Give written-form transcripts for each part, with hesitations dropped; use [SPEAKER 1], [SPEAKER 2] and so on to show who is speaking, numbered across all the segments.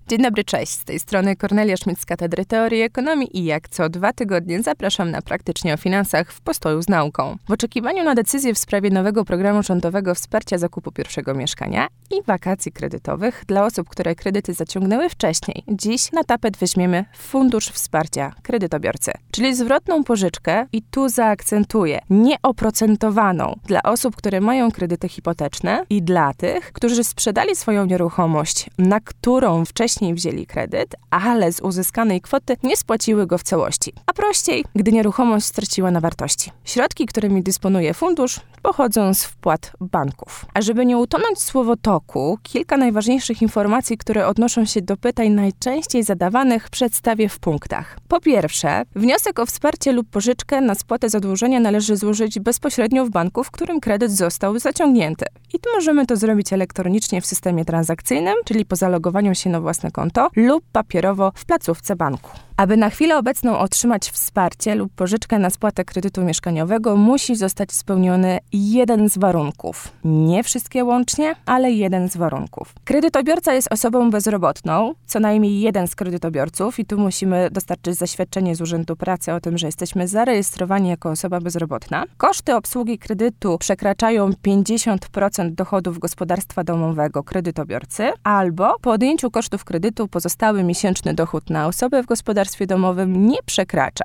[SPEAKER 1] Dzień dobry, cześć. Z tej strony Kornelia Szmit z Katedry Teorii Ekonomii i jak co 2 tygodnie zapraszam na Praktycznie o Finansach w postoju z nauką. W oczekiwaniu na decyzję w sprawie nowego programu rządowego wsparcia zakupu pierwszego mieszkania i wakacji kredytowych dla osób, które kredyty zaciągnęły wcześniej, dziś na tapet weźmiemy Fundusz Wsparcia Kredytobiorcy, czyli zwrotną pożyczkę i tu zaakcentuję, nieoprocentowaną dla osób, które mają kredyty hipoteczne i dla tych, którzy sprzedali swoją nieruchomość, na którą wcześniej wzięli kredyt, ale z uzyskanej kwoty nie spłaciły go w całości. A prościej, gdy nieruchomość straciła na wartości. Środki, którymi dysponuje fundusz, pochodzą z wpłat banków. A żeby nie utonąć w słowotoku, kilka najważniejszych informacji, które odnoszą się do pytań najczęściej zadawanych, przedstawię w punktach. Po pierwsze, wniosek o wsparcie lub pożyczkę na spłatę zadłużenia należy złożyć bezpośrednio w banku, w którym kredyt został zaciągnięty. I tu możemy to zrobić elektronicznie w systemie transakcyjnym, czyli po zalogowaniu się na własne konto lub papierowo w placówce banku. Aby na chwilę obecną otrzymać wsparcie lub pożyczkę na spłatę kredytu mieszkaniowego, musi zostać spełniony jeden z warunków. Nie wszystkie łącznie, ale jeden z warunków. Kredytobiorca jest osobą bezrobotną, co najmniej jeden z kredytobiorców i tu musimy dostarczyć zaświadczenie z Urzędu Pracy o tym, że jesteśmy zarejestrowani jako osoba bezrobotna. Koszty obsługi kredytu przekraczają 50% dochodów gospodarstwa domowego kredytobiorcy albo po odjęciu kosztów kredytu pozostały miesięczny dochód na osobę w gospodarstwie domowym nie przekracza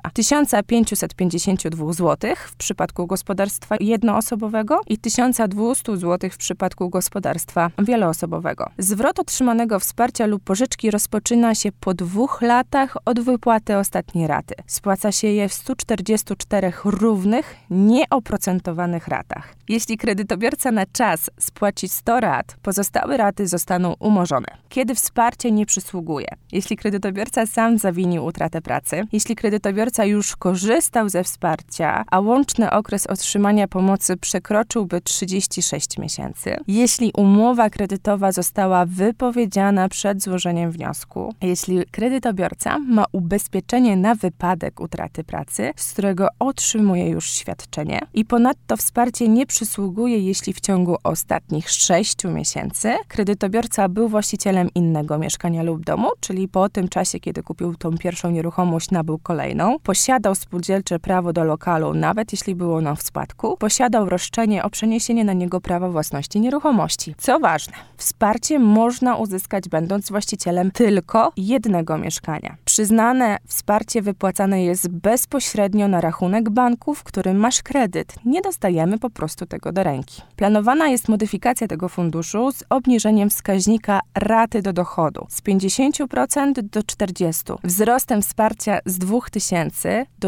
[SPEAKER 1] 1552 zł w przypadku gospodarstwa jednoosobowego i 1200 zł w przypadku gospodarstwa wieloosobowego. Zwrot otrzymanego wsparcia lub pożyczki rozpoczyna się po 2 latach od wypłaty ostatniej raty. Spłaca się je w 144 równych, nieoprocentowanych ratach. Jeśli kredytobiorca na czas spłaci 100 rat, pozostałe raty zostaną umorzone. Kiedy wsparcie nie przysługuje? Jeśli kredytobiorca sam zawinił utratę pracy, jeśli kredytobiorca już korzystał ze wsparcia, a łączny okres otrzymania pomocy przekroczyłby 36 miesięcy, jeśli umowa kredytowa została wypowiedziana przed złożeniem wniosku, jeśli kredytobiorca ma ubezpieczenie na wypadek utraty pracy, z którego otrzymuje już świadczenie i ponadto wsparcie nie przysługuje, jeśli w ciągu ostatnich 6 miesięcy kredytobiorca był właścicielem innego mieszkania lub domu, czyli po tym czasie, kiedy kupił tą pierwszą nieruchomość, nabył kolejną, posiadał spółdzielcze prawo do lokalu, nawet jeśli było ono w spadku, posiadał roszczenie o przeniesienie na niego prawa własności nieruchomości. Co ważne, wsparcie można uzyskać będąc właścicielem tylko jednego mieszkania. Przyznane wsparcie wypłacane jest bezpośrednio na rachunek banku, w którym masz kredyt. Nie dostajemy po prostu tego do ręki. Planowana jest modyfikacja tego funduszu z obniżeniem wskaźnika raty do dochodu z 50% do 40%, wzrostem wsparcia z 2000 do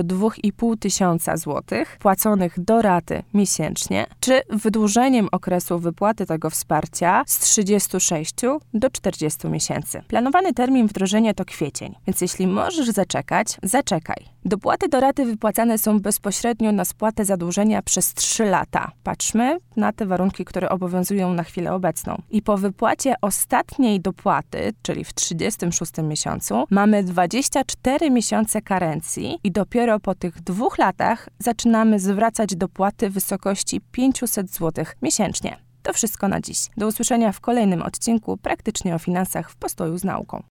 [SPEAKER 1] 2500 zł płaconych do raty miesięcznie, czy wydłużeniem okresu wypłaty tego wsparcia z 36 do 40 miesięcy. Planowany termin wdrożenia to kwiecień, więc jeśli możesz zaczekać, zaczekaj. Dopłaty do raty wypłacane są bezpośrednio na spłatę zadłużenia przez 3 lata. Patrzmy na te warunki, które obowiązują na chwilę obecną. I po wypłacie ostatniej dopłaty, czyli w 36 miesiącu, mamy 24 miesiące karencji i dopiero po tych 2 latach zaczynamy zwracać dopłaty w wysokości 500 zł miesięcznie. To wszystko na dziś. Do usłyszenia w kolejnym odcinku Praktycznie o Finansach w postoju z nauką.